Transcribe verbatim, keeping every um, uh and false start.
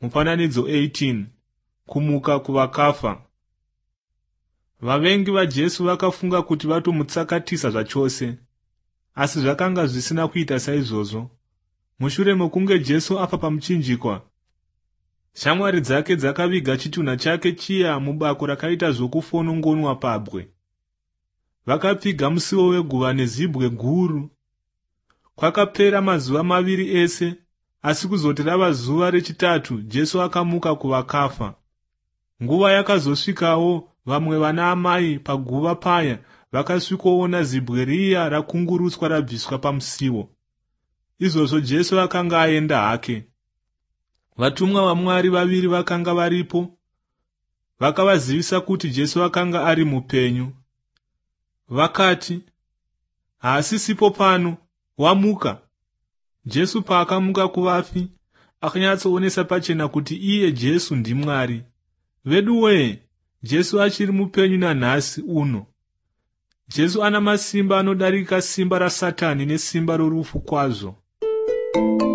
Mufananidzo eighteen. Kumuka kuvakafa. Vavengi vaJesu vakafunga kuti vatomutsakatisa zvachose, asi zvakanga zvisina kuita saizvozvo. Mushure mokunge Jesu afa pamuchinjikwa, shamwari dzake dzakaviga chitunha chake chiya mubako rakaita zvokufonongonwa pabwe. Vakapfiga musiwo weguva nezibwe guru. Kwakapera mazuva maviri ese, asi kuzoti rava zuva rechitatu Jesu akamuka kuvakafa. Nguva yakazosvikawo, vamwe vana amai paguva paya vakasvikoona zibwe riya rakungurutswa rabviswa pamusiwo. Izvozvo Jesu akanga aenda hake. Vatumwa vaMwari vaviri vakanga varipo, vakavazivisa kuti Jesu akanga ari mupenyu. Vakati, haasisipo pano, wamuka. Jesu paakamuka kuvafi, akanyatsoonesa pachena kuti iye Jesu ndiMwari. Veduwe, Jesu achiri mupenyu nanhasi uno. Jesu ana masimba anodarika simba raSatani nesimba rorufu kwazvo.